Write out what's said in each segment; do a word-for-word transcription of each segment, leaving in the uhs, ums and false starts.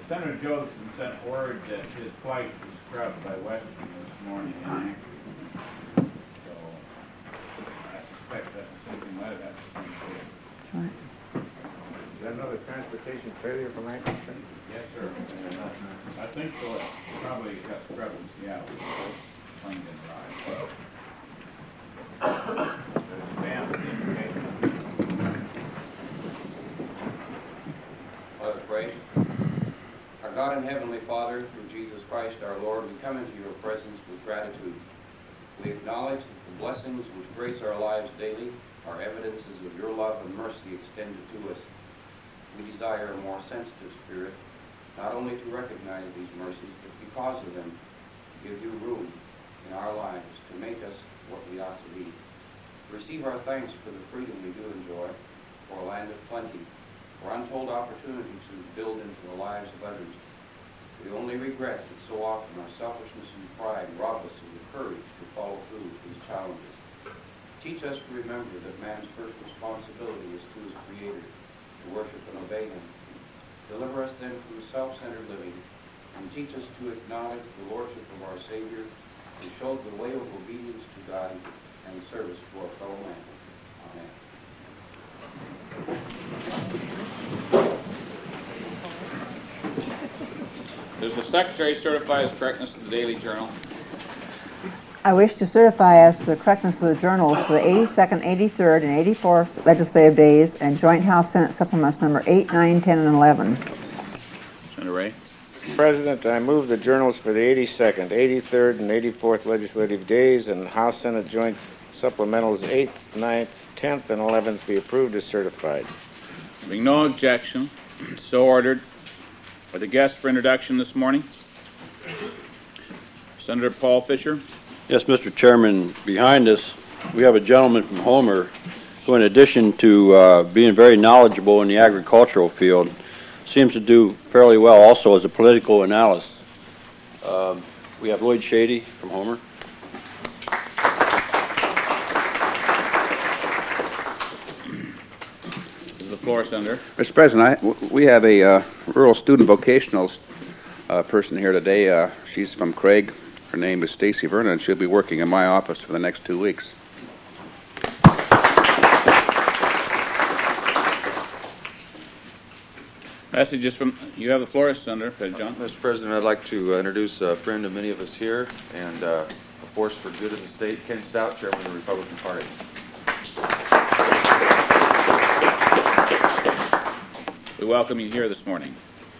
Senator Joseph sent word that his flight was scrubbed by Western this morning in Akron. So I suspect that something might have happened to him. Right. Is that another transportation failure from Akron? Yes, sir. I think so. It probably got scrubbed in Seattle. Plane didn't rise. There's band indication. Let us pray. Our God and Heavenly Father, through Jesus Christ our Lord, we come into your presence with gratitude. We acknowledge that the blessings which grace our lives daily are evidences of your love and mercy extended to us. We desire a more sensitive spirit, not only to recognize these mercies, but because of them, to give you room in our lives to make us what we ought to be. Receive our thanks for the freedom we do enjoy, for a land of plenty, for untold opportunity to build into the lives of others. We only regret that so often our selfishness and pride rob us of the courage to follow through with these challenges. Teach us to remember that man's first responsibility is to his Creator, to worship and obey him. Deliver us then from self-centered living, and teach us to acknowledge the lordship of our Savior, who showed the way of obedience to God and service to our fellow man. Amen. Does the Secretary certify his correctness of the Daily Journal? I wish to certify as to the correctness of the journals for the eighty-second, eighty-third, and eighty-fourth legislative days and Joint House-Senate supplements number eight, nine, ten, and eleven. Senator Ray. President, I move the journals for the eighty-second, eighty-third, and eighty-fourth legislative days and House-Senate joint supplementals eighth, ninth, tenth, and eleventh be approved as certified. Having no objection, so ordered. Are the guests for introduction this morning? Senator Paul Fisher. Yes, Mister Chairman, behind us we have a gentleman from Homer who, in addition to uh, being very knowledgeable in the agricultural field, seems to do fairly well also as a political analyst. Um, we have Lloyd Shady from Homer. The floor, Senator. Mister President, I, we have a uh, rural student vocational uh, person here today. Uh, she's from Craig. Her name is Stacy Vernon, and she'll be working in my office for the next two weeks. Messages from, you have the floor, Senator John. Uh, Mister President, I'd like to uh, introduce a friend of many of us here and uh, a force for good in the state, Ken Stout, Chairman of the Republican Party. We welcome you here this morning.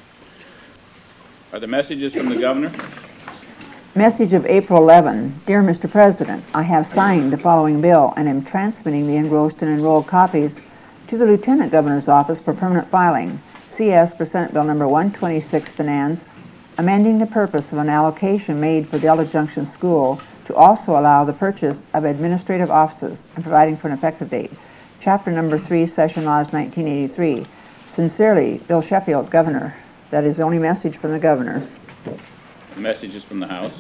Are the messages from the Governor? Message of April eleventh. Dear Mister President, I have signed the following bill and am transmitting the engrossed and enrolled copies to the Lieutenant Governor's office for permanent filing. C S for Senate Bill number one twenty-six, Finance, amending the purpose of an allocation made for Delta Junction School to also allow the purchase of administrative offices and providing for an effective date. Chapter number three, Session Laws nineteen eighty-three. Sincerely, Bill Sheffield, Governor. That is the only message from the Governor. The messages from the House.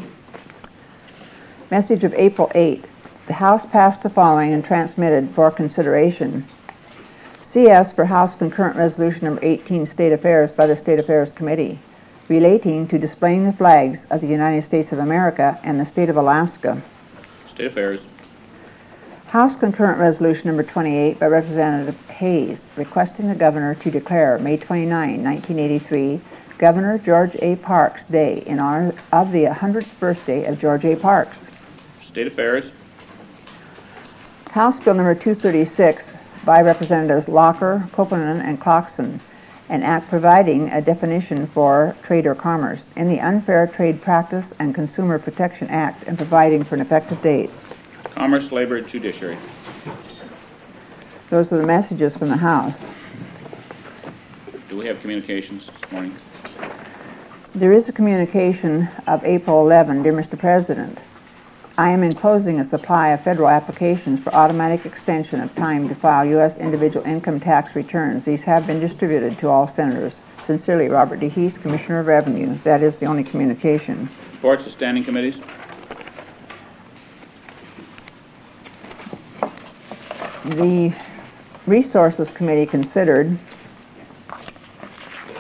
Message of April eighth. The House passed the following and transmitted for consideration. C S for House Concurrent Resolution number eighteen, State Affairs by the State Affairs Committee, relating to displaying the flags of the United States of America and the state of Alaska. State Affairs. House Concurrent Resolution number twenty-eight by Representative Hayes, requesting the Governor to declare May twenty-ninth, nineteen eighty-three, Governor George A. Parks Day in honor of the one hundredth birthday of George A. Parks. State Affairs. House Bill number two thirty-six by Representatives Locker, Copeland, and Clarkson, an act providing a definition for trade or commerce in the Unfair Trade Practice and Consumer Protection Act and providing for an effective date. Commerce, Labor, and Judiciary. Those are the messages from the House. Do we have communications this morning? There is a communication of April eleventh. Dear Mister President, I am enclosing a supply of federal applications for automatic extension of time to file U S individual income tax returns. These have been distributed to all senators. Sincerely, Robert D. Heath, Commissioner of Revenue. That is the only communication. Reports of standing committees. The Resources Committee considered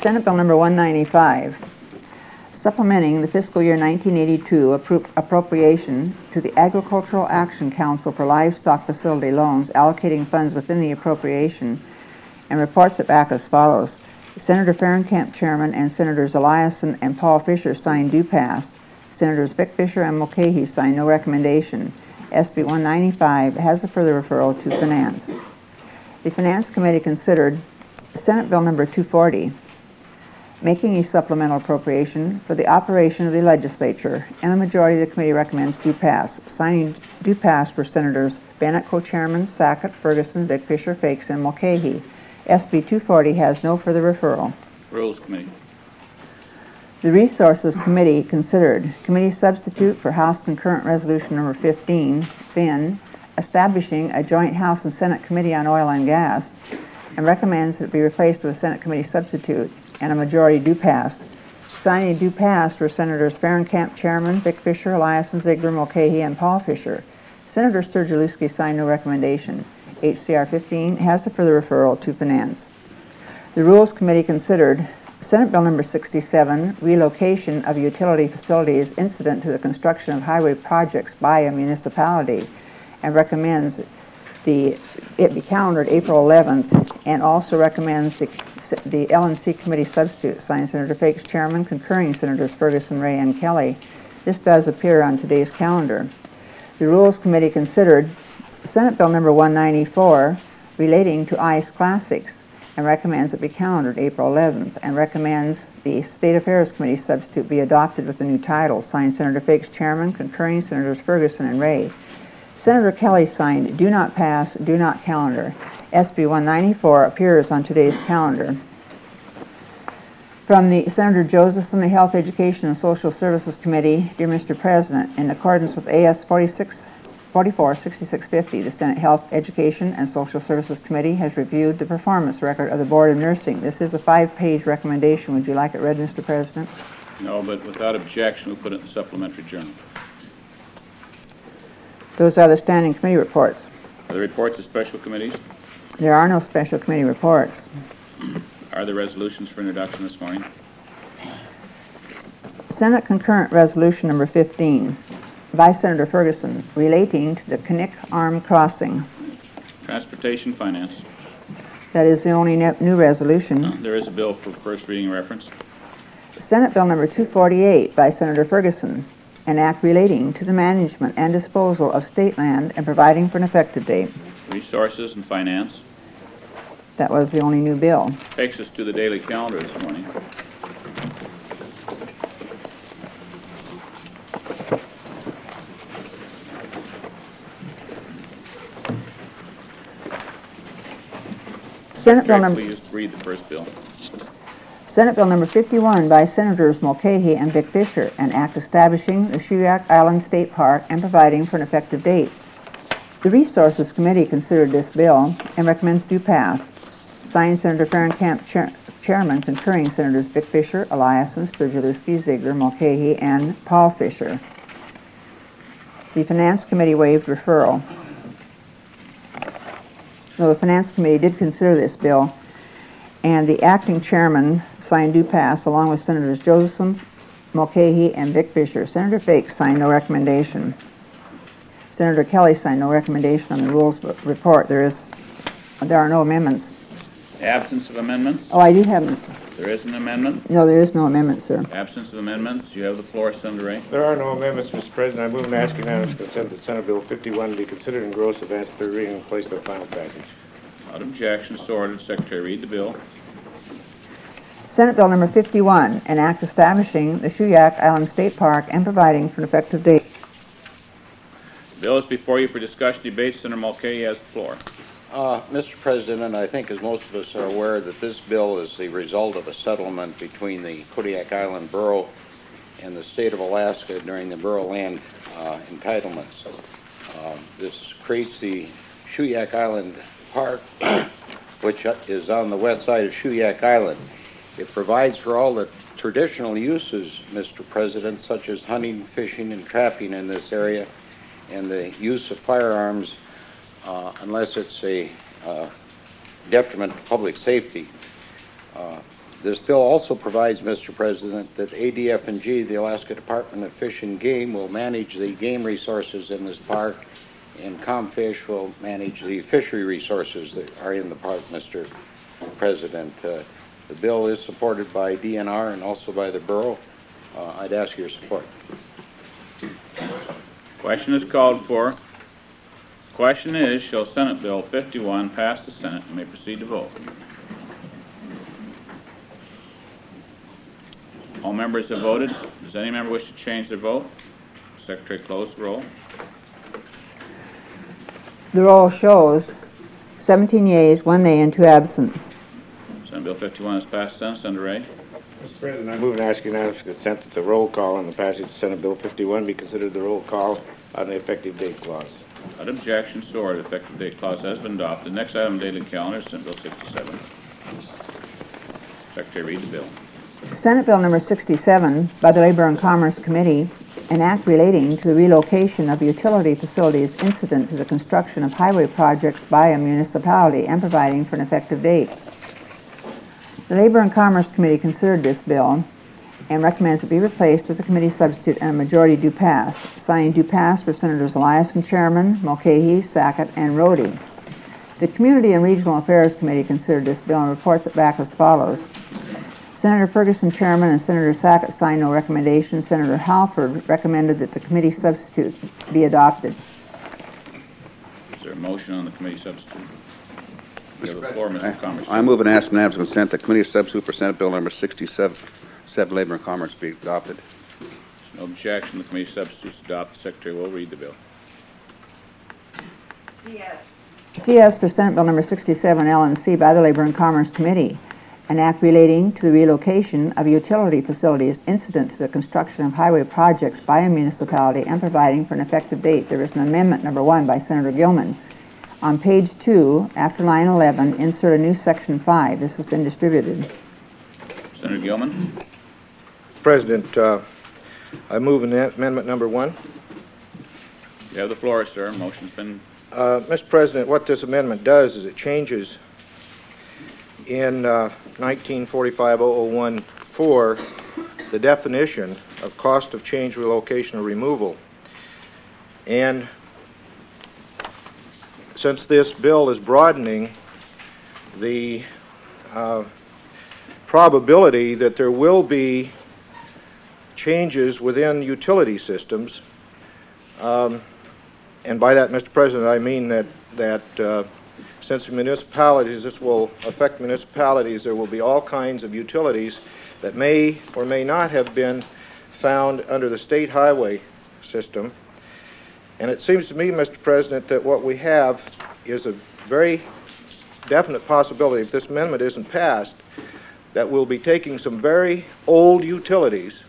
Senate Bill number one ninety-five, supplementing the fiscal year nineteen eighty-two appro- appropriation to the Agricultural Action Council for livestock facility loans, allocating funds within the appropriation, and reports it back as follows. Senator Fahrenkamp, Chairman, and Senators Eliason and Paul Fisher signed do pass. Senators Vic Fisher and Mulcahy signed no recommendation. S B one ninety-five has a further referral to Finance. The Finance Committee considered Senate Bill number two forty, making a supplemental appropriation for the operation of the legislature, and a majority of the committee recommends do pass. Signing do pass for Senators Bennett, co-chairman, Sackett, Ferguson, Vic Fisher, Fakes, and Mulcahy. S B two forty has no further referral. Rules Committee. The Resources Committee considered committee substitute for House Concurrent Resolution number fifteen, Fin, establishing a joint House and Senate Committee on Oil and Gas, and recommends that it be replaced with a Senate Committee substitute, and a majority do pass. Signing do pass for Senators Fahrenkamp, Chairman, Vic Fisher, Eliason, Ziegler, Mulcahy, and Paul Fisher. Senator Sturgielewski signed no recommendation. H C R fifteen has a further referral to Finance. The Rules Committee considered Senate Bill number sixty-seven, relocation of utility facilities incident to the construction of highway projects by a municipality, and recommends the it be calendared April eleventh, and also recommends the the L and C Committee substitute, signed Senator Fakes, Chairman, concurring Senators Ferguson, Ray, and Kelly. This does appear on today's calendar. The Rules Committee considered Senate Bill number one ninety-four, relating to ICE Classics, and recommends it be calendared April eleventh, and recommends the State Affairs Committee substitute be adopted with a new title, signed Senator Fakes, Chairman, concurring Senators Ferguson and Ray. Senator Kelly signed do not pass, do not calendar. S B one ninety-four appears on today's calendar. From the Senator Josephson, the Health, Education, and Social Services Committee, dear Mister President, in accordance with A S forty-six forty-four sixty-six fifty, the Senate Health, Education, and Social Services Committee has reviewed the performance record of the Board of Nursing. This is a five-page recommendation. Would you like it read, Mister President? No, but without objection, we'll put it in the supplementary journal. Those are the standing committee reports. Are the reports of special committees? There are no special committee reports. Are there resolutions for introduction this morning? Senate Concurrent Resolution number fifteen, by Senator Ferguson, relating to the Knik Arm Crossing. Transportation, Finance. That is the only ne- new resolution. Uh, there is a bill for first reading reference. Senate Bill number two forty-eight by Senator Ferguson, an act relating to the management and disposal of state land and providing for an effective date. Resources and Finance. That was the only new bill. Takes us to the daily calendar this morning. Senate Bill number Please read the first bill. Senate Bill number fifty-one by Senators Mulcahy and Vic Fisher, an act establishing the Shuyak Island State Park and providing for an effective date. The Resources Committee considered this bill and recommends do pass. Signed Senator Fahrenkamp, Chair- Chairman, concurring Senators Vic Fisher, Eliason, Sturgielewski, Ziegler, Mulcahy, and Paul Fisher. The Finance Committee waived referral. No, the Finance Committee did consider this bill, and the acting chairman signed do pass along with Senators Josephson, Mulcahy, and Vic Fisher. Senator Fakes signed no recommendation. Senator Kelly signed no recommendation on the rules report. There is, there are no amendments. Absence of amendments. Oh, I do have, There is an amendment. no, there is no amendment, sir. Absence of amendments. You have the floor, Senator Ray. There are no amendments, Mister President. I move and ask unanimous consent that Senate Bill fifty-one be considered in gross advance third reading and placed on final passage. Without objection, so ordered. Secretary, read the bill. Senate Bill number fifty-one, an act establishing the Shuyak Island State Park and providing for an effective date. The bill is before you for discussion, debate. Senator Mulcahy has the floor. Uh, Mister President, I think as most of us are aware that this bill is the result of a settlement between the Kodiak Island Borough and the state of Alaska during the borough land uh, entitlements. Uh, this creates the Shuyak Island Park, which is on the west side of Shuyak Island. It provides for all the traditional uses, Mister President, such as hunting, fishing, and trapping in this area, and the use of firearms Uh, unless it's a uh, detriment to public safety. Uh, This bill also provides, Mister President, that A D F and G, the Alaska Department of Fish and Game, will manage the game resources in this park, and ComFish will manage the fishery resources that are in the park, Mister President. Uh, the bill is supported by D N R and also by the borough. Uh, I'd ask your support. Question is called for. Question is, shall Senate Bill fifty-one pass the Senate? You may proceed to vote. All members have voted. Does any member wish to change their vote? Secretary, close the roll. The roll shows seventeen yeas, one nay, and two absent. Senate Bill fifty-one is passed. Senate. Senator Ray. Mister President, I move and ask unanimous consent that the roll call on the passage of Senate Bill fifty-one be considered the roll call on the effective date clause. Without objection, so ordered. The effective date clause has been adopted. Next item on the daily calendar is Senate Bill sixty-seven. Secretary, read the bill. Senate Bill number sixty-seven by the Labor and Commerce Committee, an act relating to the relocation of utility facilities incident to the construction of highway projects by a municipality and providing for an effective date. The Labor and Commerce Committee considered this bill and recommends it be replaced with a committee substitute and a majority do pass. Signing do pass were Senators Eliason, Chairman, Mulcahy, Sackett, and Rhodey. The Community and Regional Affairs Committee considered this bill and reports it back as follows. Senator Ferguson, Chairman, and Senator Sackett signed no recommendation. Senator Halford recommended that the committee substitute be adopted. Is there a motion on the committee substitute? You have the floor, Mister Commerce. I move and ask unanimous consent that committee substitute for Senate Bill number sixty-seven, seven, Labor and Commerce be adopted. No objection. The committee substitutes adopted. The Secretary will read the bill. C S. C S for Senate Bill number sixty-seven, L and C by the Labor and Commerce Committee, an act relating to the relocation of utility facilities incident to the construction of highway projects by a municipality and providing for an effective date. There is an amendment number one by Senator Gilman. On page two, after line eleven, insert a new section five. This has been distributed. Senator Gilman. President, uh, I move an amendment number one. You have the floor, sir. Motion's been... Uh, Mister President, what this amendment does is it changes in uh, nineteen forty-five oh oh one four the definition of cost of change, relocation, or removal. And since this bill is broadening the uh, probability that there will be changes within utility systems, um, and by that, Mister President, I mean that, that uh, since municipalities, this will affect municipalities, there will be all kinds of utilities that may or may not have been found under the state highway system. And it seems to me, Mister President, that what we have is a very definite possibility, if this amendment isn't passed, that we'll be taking some very old utilities,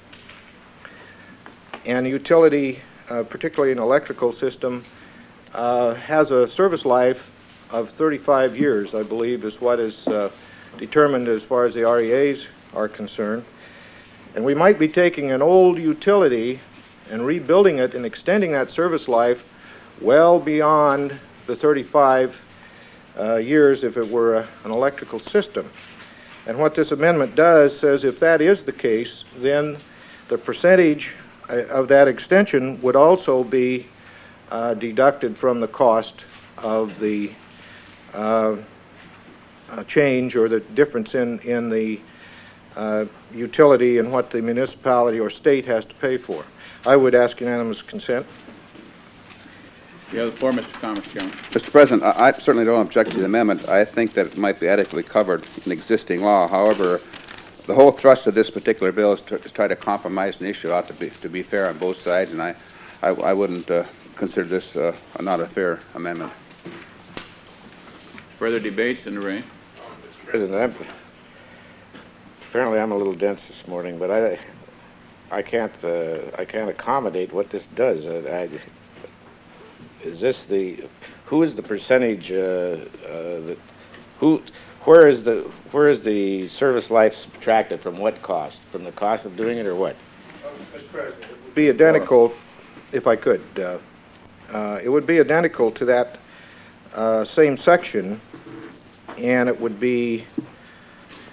and utility, uh, particularly an electrical system, uh, has a service life of thirty-five years, I believe, is what is uh, determined as far as the R E As are concerned. And we might be taking an old utility and rebuilding it and extending that service life well beyond the thirty-five uh, years if it were a, an electrical system. And what this amendment does says if that is the case, then the percentage of that extension would also be uh, deducted from the cost of the uh, uh, change or the difference in, in the uh, utility and what the municipality or state has to pay for. I would ask unanimous consent. You have the floor, Mister Commerce, Chairman. Mister President, I, I certainly don't object to the amendment. I think that it might be adequately covered in existing law. However, the whole thrust of this particular bill is to, to try to compromise an issue ought to be to be fair on both sides, and I, I, I wouldn't uh, consider this uh, not a fair amendment. Further debate, Senator Ray. Mister President, I'm, apparently I'm a little dense this morning, but I, I can't, uh, I can't accommodate what this does. Uh, I, is this the, who is the percentage? Uh, uh, that, who, where is the, where is the service life subtracted from what cost? From the cost of doing it, or what? Uh, Mister President, it would be identical, if I could. Uh, uh, it would be identical to that uh, same section, and it would be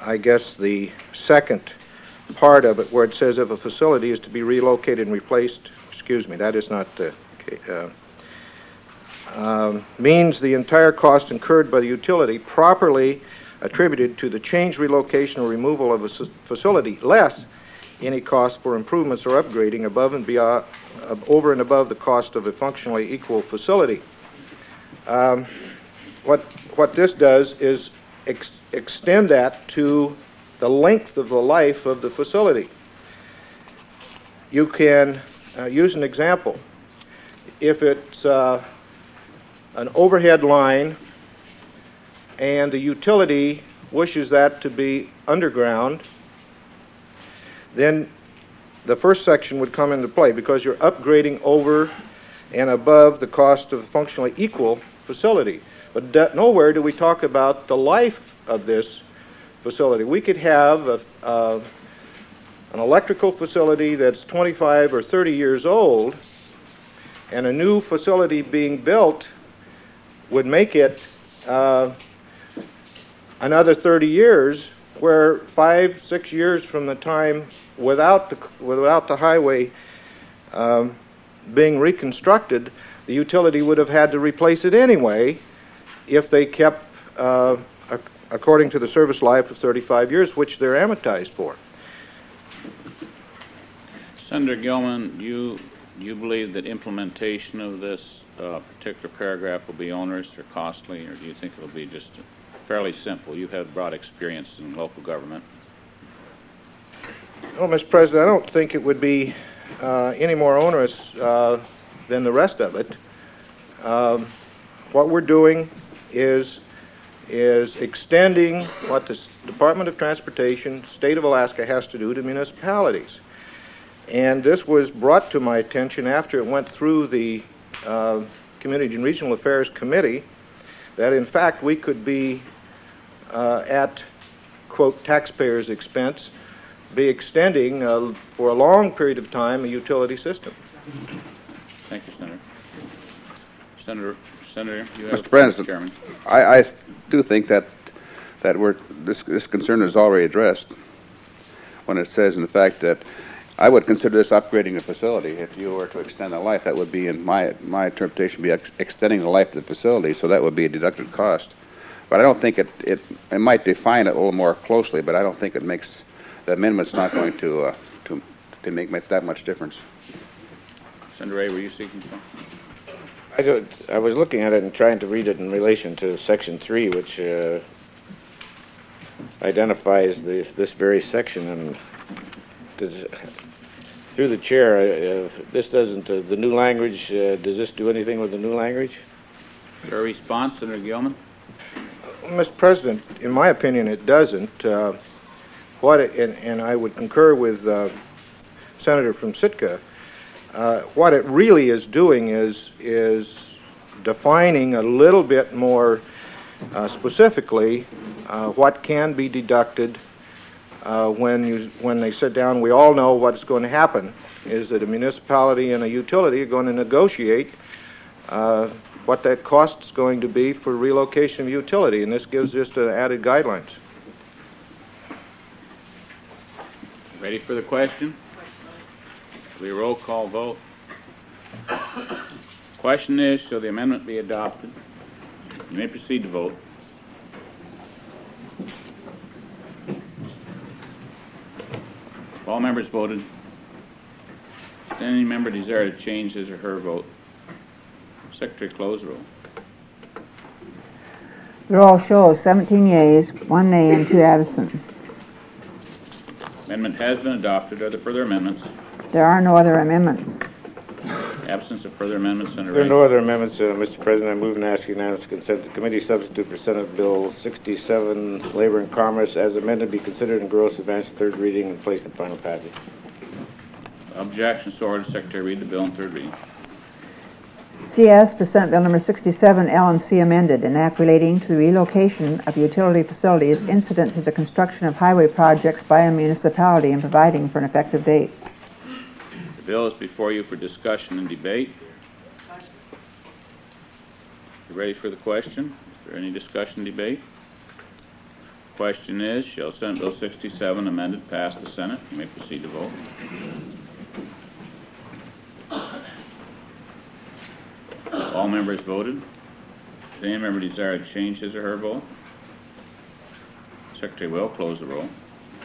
I guess, the second part of it where it says if a facility is to be relocated and replaced, excuse me, that is not the, uh, um, means the entire cost incurred by the utility properly attributed to the change, relocation, or removal of a facility, less any cost for improvements or upgrading above and beyond, uh, over and above the cost of a functionally equal facility. Um, what what this does is ex extend that to the length of the life of the facility. You can uh, use an example. If it's uh, an overhead line and the utility wishes that to be underground, then the first section would come into play because you're upgrading over and above the cost of a functionally equal facility. But that, nowhere do we talk about the life of this facility. We could have a, uh, an electrical facility that's twenty-five or thirty years old, and a new facility being built would make it uh, another thirty years, where five, six years from the time without the, without the highway um, being reconstructed, the utility would have had to replace it anyway if they kept, uh, ac according to the service life of thirty-five years, which they're amortized for. Senator Gilman, you you believe that implementation of this uh, particular paragraph will be onerous or costly, or do you think it'll be just fairly simple? You have broad experience in local government. Well, Mister President, I don't think it would be uh, any more onerous uh, than the rest of it. Um, what we're doing is is extending what the Department of Transportation, State of Alaska, has to do to municipalities. And this was brought to my attention after it went through the uh, Community and Regional Affairs Committee, that in fact we could be uh, at, quote, taxpayers' expense, be extending uh, for a long period of time a utility system. Thank you, Senator. Senator, Senator, you have Mister President, Chairman. I, I do think that that we're, this, this concern is already addressed when it says, in fact, that I would consider this upgrading a facility. If you were to extend the life, that would be, in my my interpretation, be ex extending the life of the facility, so that would be a deducted cost. But I don't think it, it, it might define it a little more closely, but I don't think it makes, the amendment's not going to, uh, to, to make, make that much difference. Senator Ray, were you seeking something? I, don't, I was looking at it and trying to read it in relation to Section three, which uh, identifies the, this very section. And does, through the chair, uh, this doesn't, uh, the new language, uh, does this do anything with the new language? Is there a response, Senator Gilman? Mister President, in my opinion, it doesn't. Uh, what it, and, and I would concur with uh, Senator from Sitka. Uh, what it really is doing is is defining a little bit more uh, specifically uh, what can be deducted uh, when you when they sit down. We all know what's going to happen is that a municipality and a utility are going to negotiate uh, what that cost is going to be for relocation of utility, and this gives just uh, added guidelines. Ready for the question? We roll call vote. Question is, shall the amendment be adopted? You may proceed to vote. All members voted. Does any member desire to change his or her vote? Secretary, close the roll. The roll shows seventeen yeas, one nay, and two absent. Amendment has been adopted. Are there further amendments? There are no other amendments. Absence of further amendments, Senator There are Ray. no other amendments, uh, Mister President. I move and ask unanimous consent to committee substitute for Senate Bill sixty-seven, Labor and Commerce, as amended, be considered in gross advance third reading and placed in final passage. Objection, so ordered. Secretary, read the bill in third reading. C S for Senate Bill number sixty-seven, L and C amended, an act relating to the relocation of utility facilities incident to the construction of highway projects by a municipality and providing for an effective date. The bill is before you for discussion and debate. You ready for the question? Is there any discussion and debate? Question is, shall Senate Bill sixty-seven amended pass the Senate? You may proceed to vote. All members voted. Does any member desire to change his or her vote? Secretary will close the roll.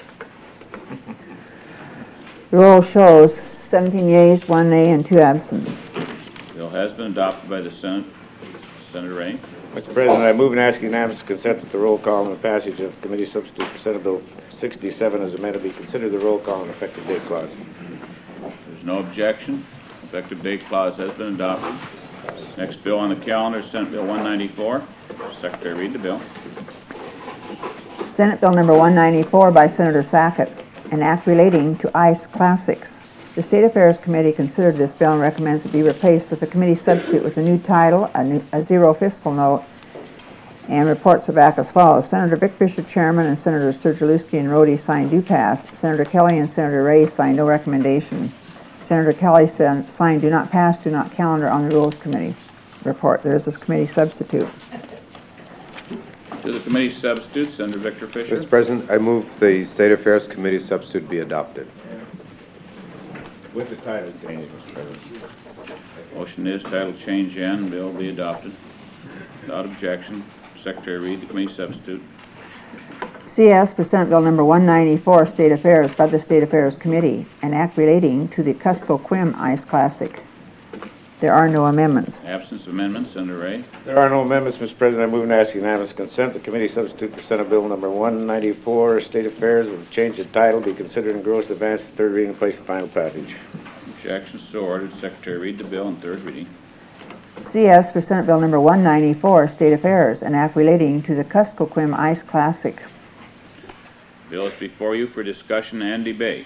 The roll shows seventeen yeas, one nay, and two absent. Bill has been adopted by the Senate. Senator Ray. Mister President, I move and ask unanimous consent that the roll call and the passage of committee substitute for Senate Bill sixty-seven as amended be considered the roll call and effective date clause. There's no objection. Effective date clause has been adopted. Next bill on the calendar is Senate Bill one ninety-four. Secretary, read the bill. Senate Bill number one ninety-four by Senator Sackett, an act relating to ICE classics. The State Affairs Committee considered this bill and recommends it be replaced with a committee substitute with a new title, a, new, a zero fiscal note, and reports are back as follows. Senator Vic Fisher, Chairman, and Senators Sergilewski and Rhodey signed do pass. Senator Kelly and Senator Ray signed no recommendation. Senator Kelly signed do not pass, do not calendar on the Rules Committee report. There is this committee substitute. To the committee substitute, Senator Victor Fisher. Mister President, I move the State Affairs Committee substitute be adopted. With the title change, Mister President. Motion is title change in. Bill be adopted. Without objection. Secretary, read the committee substitute. C S for Senate Bill number one ninety-four, State Affairs, by the State Affairs Committee, an act relating to the Kuskokwim Ice Classic. There are no amendments. Absence of amendments, Senator Ray. There are no amendments, Mister President. I move and ask unanimous consent. The committee substitute for Senate Bill number one ninety-four, State Affairs, with change of title, be considered engrossed, advanced to third reading, and placed in final passage. Objections so ordered. Secretary, read the bill in third reading. C S for Senate Bill number one ninety-four, State Affairs, an act relating to the Kuskokwim Ice Classic. Bill is before you for discussion and debate.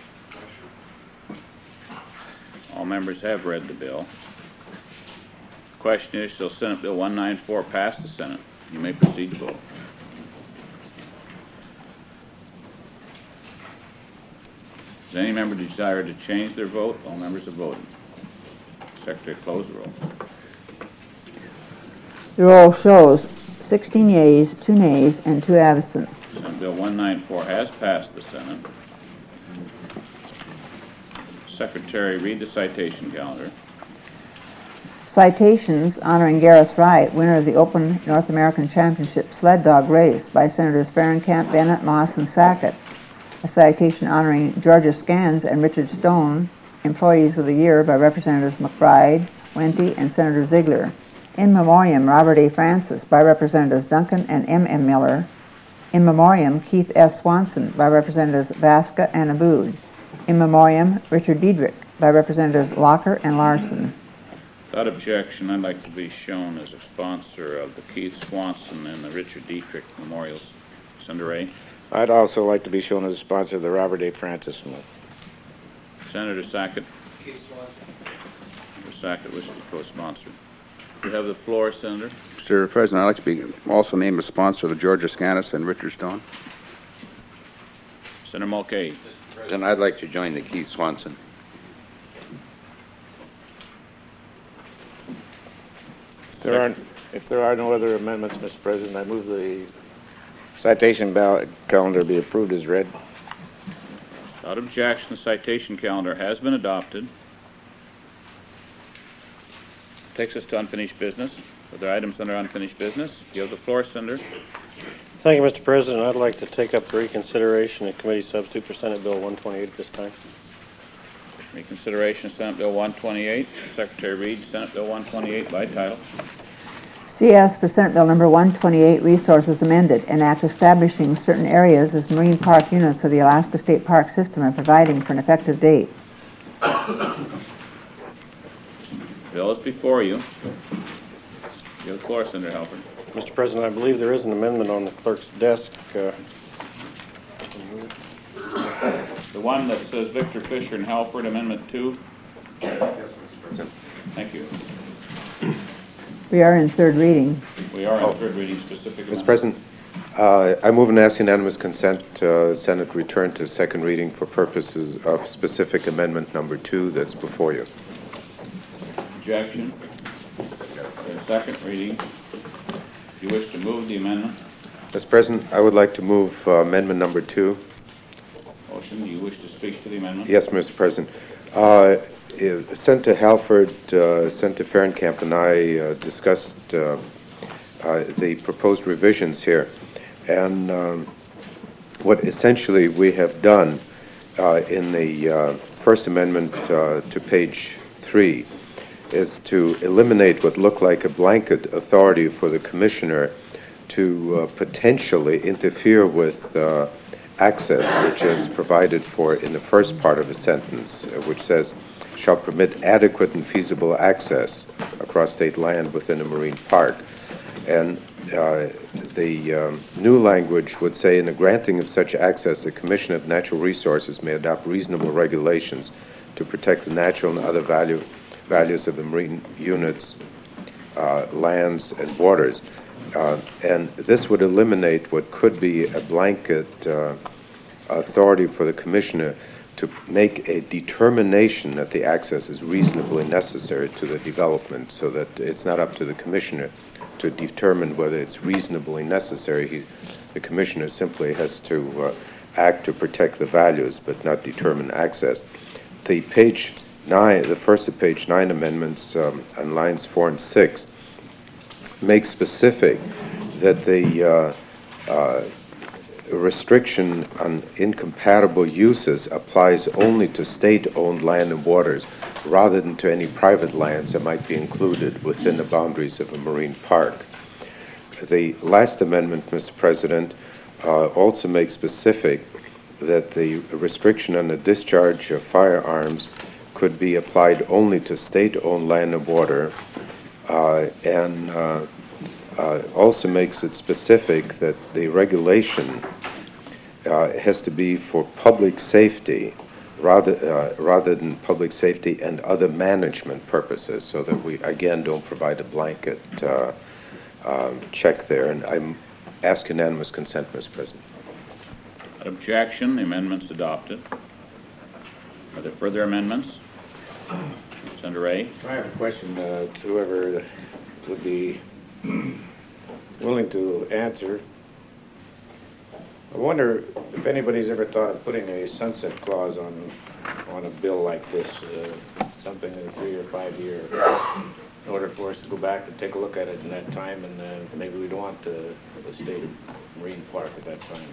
All members have read the bill. Question is, shall Senate Bill one ninety-four pass the Senate? You may proceed to vote. Does any member desire to change their vote? All members have voted. Secretary, close the roll. The roll shows sixteen yeas, two nays, and two absent. Senate Bill one ninety-four has passed the Senate. Secretary, read the citation calendar. Citations honoring Gareth Wright, winner of the Open North American Championship sled dog race, by Senators Fahrenkamp, Bennett, Moss, and Sackett. A citation honoring Georgia Scans and Richard Stone, Employees of the Year, by Representatives McBride, Wente, and Senator Ziegler. In memoriam, Robert A. Francis, by Representatives Duncan and M M. Miller. In memoriam, Keith S. Swanson, by Representatives Vasca and Abood. In memoriam, Richard Diedrich, by Representatives Locker and Larson. Without objection, I'd like to be shown as a sponsor of the Keith Swanson and the Richard Dietrich memorials. Senator Ray. I'd also like to be shown as a sponsor of the Robert A. Francis Memorial. Senator Sackett. Keith Swanson. Senator Sackett wishes to co-sponsor. You have the floor, Senator. Mister President, I'd like to be also named a sponsor of the Georgia Scanis and Richard Stone. Senator Mulcahy. And I'd like to join the Keith Swanson. If there aren't, if there are no other amendments, Mister President, I move the citation ballot calendar be approved as read. Without objection, the citation calendar has been adopted. Takes us to unfinished business. Are there items under unfinished business? You have the floor, Senator. Thank you, Mister President. I'd like to take up the reconsideration of committee substitute for Senate Bill one twenty-eight at this time. Reconsideration of Senate Bill one twenty-eight. Secretary read Senate Bill one twenty-eight by title. C S for Senate Bill number one twenty-eight, Resources Amended, an act establishing certain areas as marine park units of the Alaska State Park System and providing for an effective date. Bill is before you. You have the floor, Senator Halpern. Mister President, I believe there is an amendment on the clerk's desk. Uh, the one that says Victor Fisher and Halford, Amendment two. Yes, Mister President. Thank you. We are in third reading. We are in oh. third reading specific. Mister President, uh, I move and ask unanimous consent uh, Senate return to second reading for purposes of specific amendment number two that's before you. Objection. For second reading. If you wish to move the amendment. Mister President, I would like to move uh, amendment number two. Motion, do you wish to speak to the amendment? Yes, Mister President. Uh, uh, Senator Halford, uh, Senator Fahrenkamp, and I uh, discussed uh, uh, the proposed revisions here, and um, what essentially we have done uh, in the uh, First Amendment uh, to page three is to eliminate what looked like a blanket authority for the Commissioner to uh, potentially interfere with uh, access, which is provided for in the first part of the sentence, uh, which says, shall permit adequate and feasible access across state land within a marine park. And uh, the um, new language would say, in the granting of such access, the Commission of Natural Resources may adopt reasonable regulations to protect the natural and other value, values of the marine units, uh, lands, and waters. Uh, and this would eliminate what could be a blanket uh, authority for the Commissioner to make a determination that the access is reasonably necessary to the development, so that it's not up to the Commissioner to determine whether it's reasonably necessary. He, the Commissioner simply has to uh, act to protect the values, but not determine access. The page nine, the first of page nine amendments um, on lines four and six make specific that the uh, uh, restriction on incompatible uses applies only to state-owned land and waters, rather than to any private lands that might be included within the boundaries of a marine park. The last amendment, Mister President, uh, also makes specific that the restriction on the discharge of firearms could be applied only to state-owned land and water, uh, and uh, uh, also makes it specific that the regulation uh, has to be for public safety rather uh, rather than public safety and other management purposes, so that we again don't provide a blanket uh, um, check there. And I'm ask unanimous consent, Mister President. Without objection, the amendment's adopted. Are there further amendments? Senator Ray. I have a question uh, to whoever would be willing to answer. I wonder if anybody's ever thought of putting a sunset clause on on a bill like this, uh, something in three or five year, in order for us to go back and take a look at it in that time, and uh, maybe we don't want the, the state of Marine Park at that time.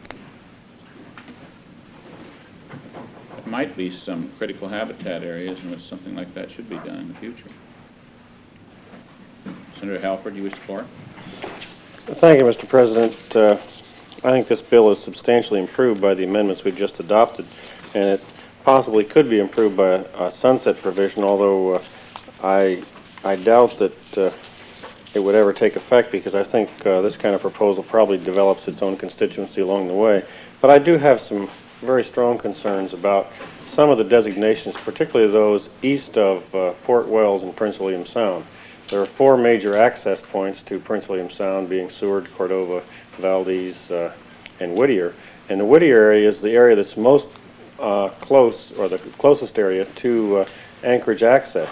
There might be some critical habitat areas in which something like that should be done in the future. Senator Halford, you wish the floor? Thank you, Mister President. Uh, I think this bill is substantially improved by the amendments we just adopted, and it possibly could be improved by a, a sunset provision, although uh, I, I doubt that uh, it would ever take effect, because I think uh, this kind of proposal probably develops its own constituency along the way. But I do have some very strong concerns about some of the designations, particularly those east of uh, Port Wells and Prince William Sound. There are four major access points to Prince William Sound, being Seward, Cordova, Valdez, uh, and Whittier. And the Whittier area is the area that's most uh, close, or the closest area to uh, Anchorage access.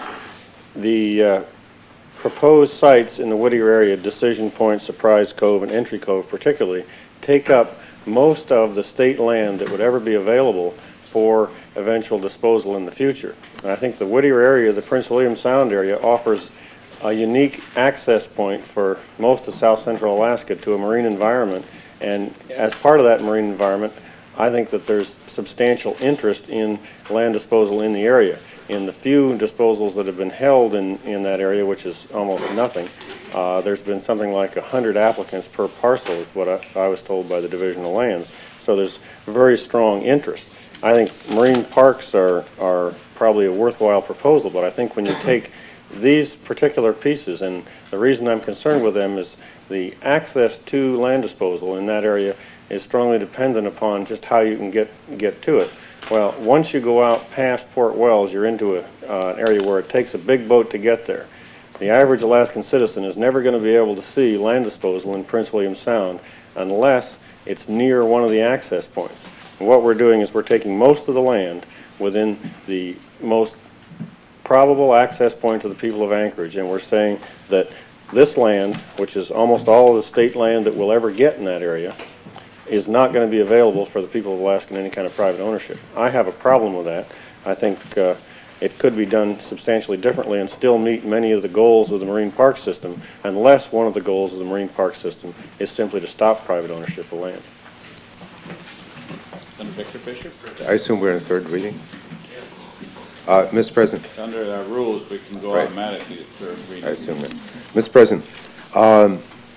The uh, proposed sites in the Whittier area, Decision Point, Surprise Cove, and Entry Cove particularly, take up most of the state land that would ever be available for eventual disposal in the future. And I think the Whittier area, the Prince William Sound area, offers a unique access point for most of South Central Alaska to a marine environment, and as part of that marine environment, I think that there's substantial interest in land disposal in the area. In the few disposals that have been held in, in that area, which is almost nothing, uh, there's been something like one hundred applicants per parcel, is what I, I was told by the Division of Lands. So there's very strong interest. I think marine parks are, are probably a worthwhile proposal, but I think when you take these particular pieces, and the reason I'm concerned with them is the access to land disposal in that area is strongly dependent upon just how you can get get to it. Well, once you go out past Port Wells, you're into a, uh, an area where it takes a big boat to get there. The average Alaskan citizen is never going to be able to see land disposal in Prince William Sound unless it's near one of the access points. And what we're doing is we're taking most of the land within the most probable access point to the people of Anchorage, and we're saying that this land, which is almost all of the state land that we'll ever get in that area, is not going to be available for the people of Alaska in any kind of private ownership. I have a problem with that. I think uh, it could be done substantially differently and still meet many of the goals of the marine park system, unless one of the goals of the marine park system is simply to stop private ownership of land. Senator Victor Fisher? I assume we're in third reading? Uh, Mister President. Under our rules, we can go Right. automatically to third reading. I assume that. Mister President, um,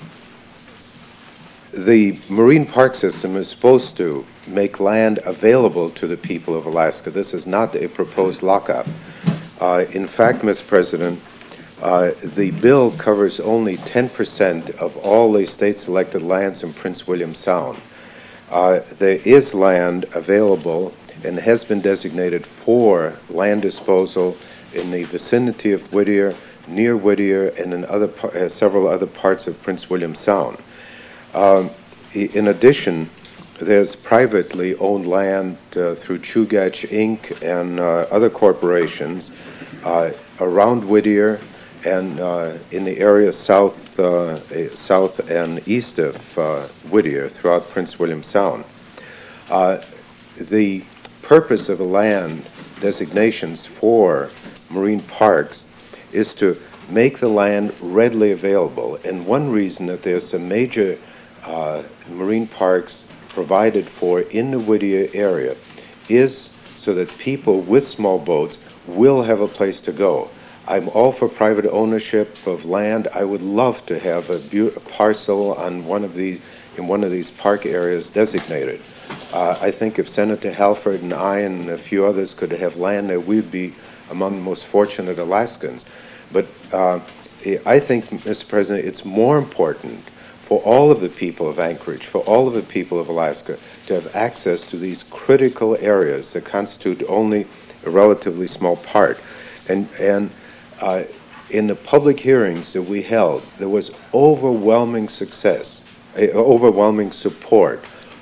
the marine park system is supposed to make land available to the people of Alaska. This is not a proposed lockup. Uh, in fact, Mister President, uh, the bill covers only ten percent of all the state-selected lands in Prince William Sound. Uh, there is land available and has been designated for land disposal in the vicinity of Whittier, near Whittier, and in other par- uh, several other parts of Prince William Sound. Um, in addition, there's privately owned land uh, through Chugach Incorporated and uh, other corporations uh, around Whittier and uh, in the area south, uh, south and east of uh, Whittier throughout Prince William Sound. Uh, the purpose of the land designations for marine parks is to make the land readily available. And one reason that there's some major uh, marine parks provided for in the Whittier area is so that people with small boats will have a place to go. I'm all for private ownership of land. I would love to have a, bu- a parcel on one of these, in one of these park areas designated. Uh, I think if Senator Halford and I and a few others could have land there, we'd be among the most fortunate Alaskans. But uh, I think, Mister President, it's more important for all of the people of Anchorage, for all of the people of Alaska, to have access to these critical areas that constitute only a relatively small part. And, and uh, in the public hearings that we held, there was overwhelming success, uh, overwhelming support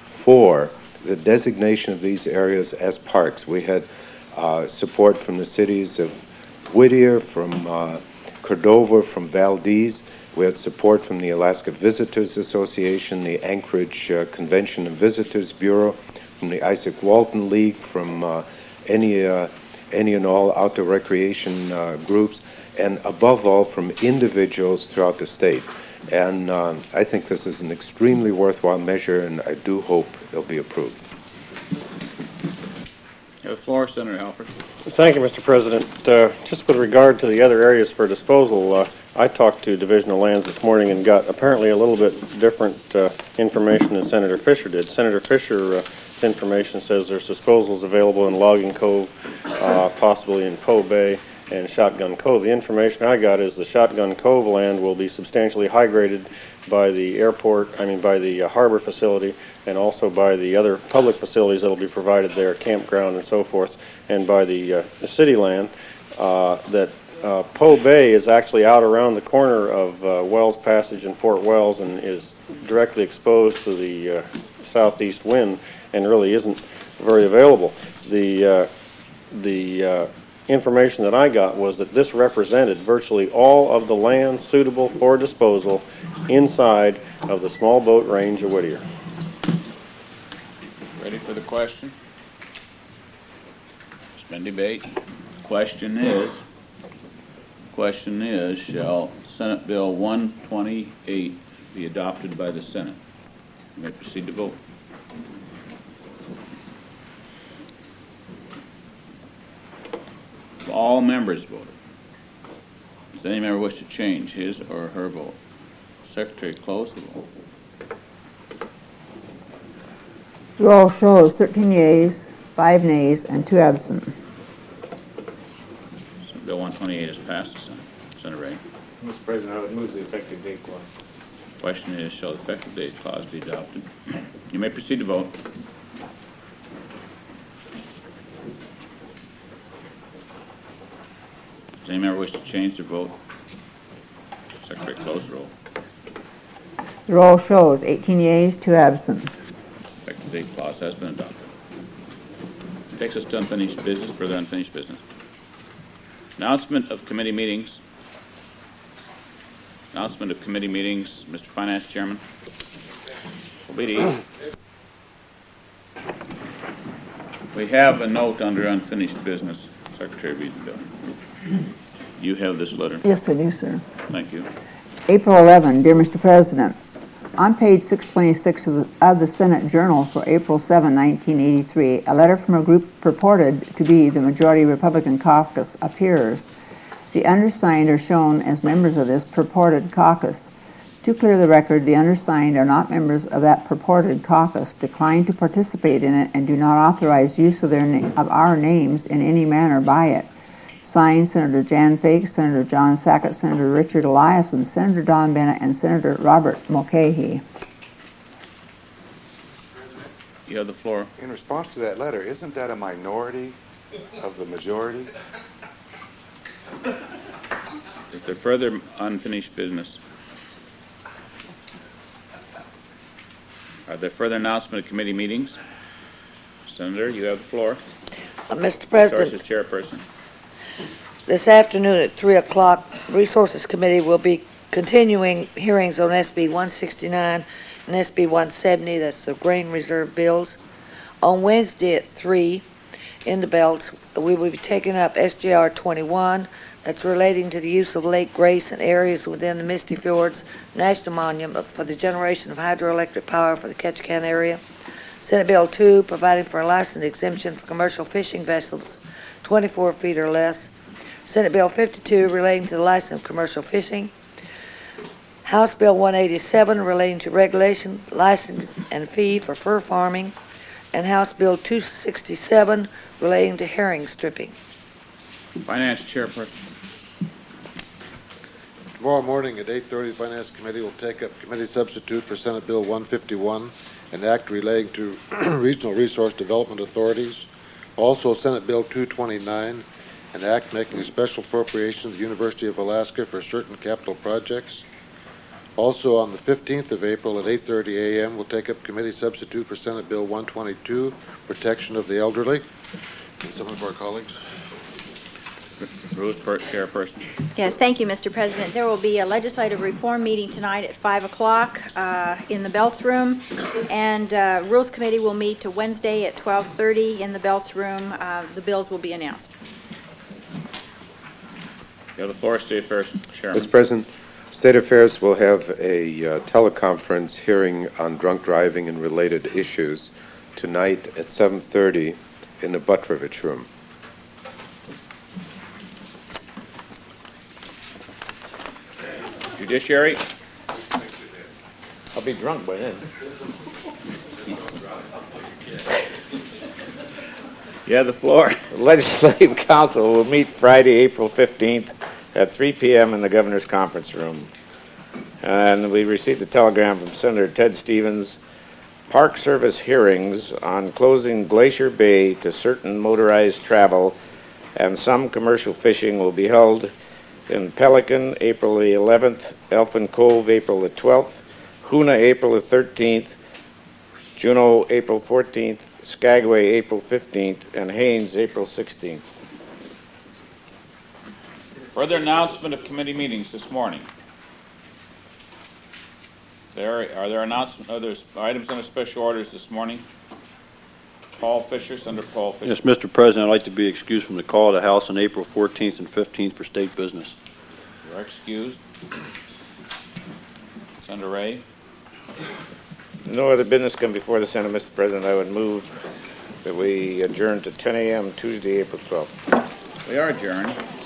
for the designation of these areas as parks. We had uh, support from the cities of Whittier, from uh, Cordova, from Valdez. We had support from the Alaska Visitors Association, the Anchorage uh, Convention and Visitors Bureau, from the Isaac Walton League, from uh, any, uh, any and all outdoor recreation uh, groups, and above all from individuals throughout the state. And uh, I think this is an extremely worthwhile measure, and I do hope it'll be approved. You have the floor, Senator Halford. Thank you, Mister President. Uh, just with regard to the other areas for disposal, uh, I talked to Division of Lands this morning and got apparently a little bit different uh, information than Senator Fisher did. Senator Fisher's uh, information says there's disposals available in Logging Cove, uh, possibly in Poe Bay, and Shotgun Cove. The information I got is the Shotgun Cove land will be substantially high graded by the airport, I mean by the uh, harbor facility, and also by the other public facilities that will be provided there, campground and so forth, and by the, uh, the city land. Uh, that uh, Poe Bay is actually out around the corner of uh, Wells Passage and Port Wells and is directly exposed to the uh, southeast wind and really isn't very available. The, uh, the uh, information that I got was that this represented virtually all of the land suitable for disposal inside of the small boat range of Whittier. Ready for the question? It's been debate. Question is, question is, shall Senate Bill one twenty-eight be adopted by the Senate? You may proceed to vote. All members voted. Does any member wish to change his or her vote? Secretary, close the vote. The roll shows thirteen yeas, five nays, and two absent. So Bill one twenty-eight is passed the Senate. Senator Ray. Mister President, I would move the effective date clause. Question is, shall the effective date clause be adopted? You may proceed to vote. Does any member wish to change their vote? Secretary, close the roll. The roll shows eighteen yeas, two absent. Effective date clause has been adopted. Takes us to unfinished business, further unfinished business. Announcement of committee meetings. Announcement of committee meetings, Mister Finance Chairman. Obedi. We have a note under unfinished business. Secretary, read the bill. You have this letter. Yes, I do, sir. Thank you. April eleventh, dear Mister President, on page six twenty-six of the, of the Senate Journal for April seventh, nineteen eighty-three, a letter from a group purported to be the majority Republican caucus appears. The undersigned are shown as members of this purported caucus. To clear the record, the undersigned are not members of that purported caucus, decline to participate in it, and do not authorize use of, their na- of our names in any manner by it. Signed, Senator Jan Fake, Senator John Sackett, Senator Richard Eliason, Senator Don Bennett, and Senator Robert Mulcahy. You have the floor. In response to that letter, isn't that a minority of the majority? Is there further unfinished business? Are there further announcement of committee meetings? Senator, you have the floor. Uh, Mister President, Resources Chairperson. this afternoon at three o'clock, Resources Committee will be continuing hearings on S B one sixty-nine and S B one seventy, that's the grain reserve bills. On Wednesday at three, in the belts, we will be taking up S J R twenty-one, that's relating to the use of Lake Grace and areas within the Misty Fjords National Monument for the generation of hydroelectric power for the Ketchikan area. Senate Bill two, providing for a license exemption for commercial fishing vessels twenty-four feet or less. Senate Bill fifty-two, relating to the license of commercial fishing. House Bill one eighty-seven, relating to regulation, license, and fee for fur farming. And House Bill two sixty-seven, relating to herring stripping. Finance Chairperson. Tomorrow morning at eight thirty, the Finance Committee will take up committee substitute for Senate Bill one fifty-one, an act relating to regional resource development authorities. Also, Senate Bill two twenty-nine, an act making a special appropriation to the University of Alaska for certain capital projects. Also, on the fifteenth of April at eight thirty a m, we'll take up committee substitute for Senate Bill one twenty-two, protection of the elderly. And some of our colleagues. Rose Chairperson. Yes, thank you, Mister President. There will be a legislative reform meeting tonight at five o'clock uh, in the Belts Room, and uh, Rules Committee will meet Wednesday at twelve thirty in the Belts Room. Uh, the bills will be announced. You have the floor, State Affairs Chairman. Mister President, State Affairs will have a uh, teleconference hearing on drunk driving and related issues tonight at seven thirty in the Butrovich Room. Judiciary. I'll be drunk by then. You have the floor. The Legislative Council will meet Friday, April fifteenth at three p m in the Governor's Conference Room. And we received a telegram from Senator Ted Stevens. Park Service hearings on closing Glacier Bay to certain motorized travel and some commercial fishing will be held in Pelican, April the eleventh, Elfin Cove, April the twelfth, Hoona, April the thirteenth, Juneau, April fourteenth, Skagway, April fifteenth, and Haines, April sixteenth. Further announcement of committee meetings this morning. There are there announcement others items under special orders this morning. Paul Fisher, Senator Paul Fisher. Yes, Mister President, I'd like to be excused from the call of the House on April fourteenth and fifteenth for state business. You are excused. Senator Ray. No other business come before the Senate, Mister President. I would move that we adjourn to ten a m Tuesday, April twelfth. We are adjourned.